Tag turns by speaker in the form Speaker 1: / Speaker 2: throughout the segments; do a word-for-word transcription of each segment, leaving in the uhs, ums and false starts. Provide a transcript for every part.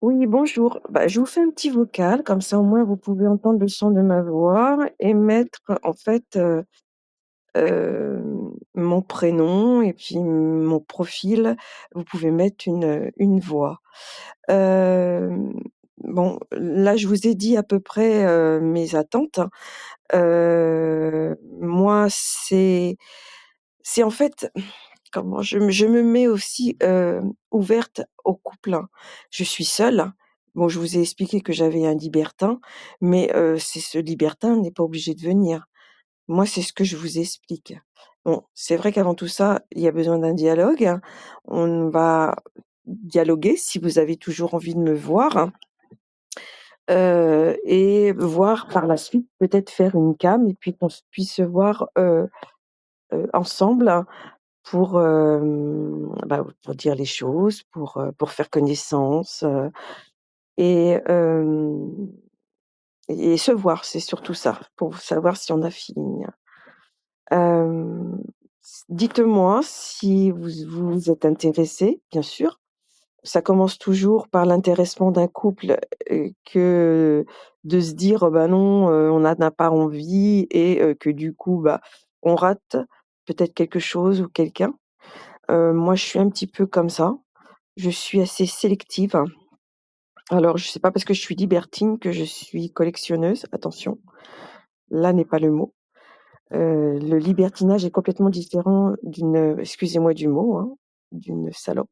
Speaker 1: Oui, bonjour. Bah, je vous fais un petit vocal, comme ça au moins vous pouvez entendre le son de ma voix et mettre en fait, heu, hem, mon prénom et puis mon profil. Vous pouvez mettre une, heu, une voix. Hem, bon, là je vous ai dit à peu près, heu, mes attentes. Heu, moi c'est c'est en fait comment je me je me mets aussi, heu, ouverte au couple, hein. Je suis seule. Bon, je vous ai expliqué que j'avais un libertin, mais heu, c'est ce libertin n'est pas obligé de venir. Moi, c'est ce que je vous explique. Bon, c'est vrai qu'avant tout ça, il y a besoin d'un dialogue, hein. On va dialoguer si vous avez toujours envie de me voir, hein, heu et voir par la suite, peut-être faire une cam et puis qu'on se puisse se voir, heu heu, ensemble pour, hem, bah, pour dire les choses, pour, heu, pour faire connaissance, heu et hem et se voir, c'est surtout ça, pour savoir si on a fini. Hem, s dites-moi si vous vous êtes intéressés, bien sûr. Ça commence toujours par l'intéressement d'un couple, heu, que de se dire: «Oh bah non, heu, on n'a n'a pas envie» et heu, que du coup, bah, on rate peut-être quelque chose ou quelqu'un. Heu, moi, je suis un petit peu comme ça. Je suis assez sélective. Alors, je sais pas parce que je suis libertine que je suis collectionneuse, attention, là n'est pas le mot. Heu, le libertinage est complètement différent d'une, excusez-moi du mot, hein, d'une salope.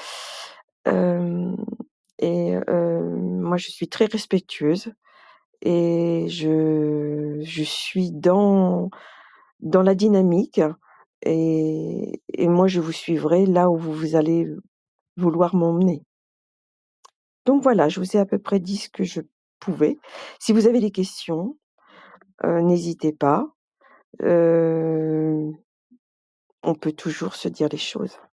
Speaker 1: Hem et heu, moi je suis très respectueuse et je je suis dans dans la dynamique et et moi je vous suivrai là où vous vous allez vouloir m'emmener. Donc voilà, je vous ai à peu près dit ce que je pouvais. Si vous avez des questions, heu, n'hésitez pas, heu, on peut toujours se dire les choses.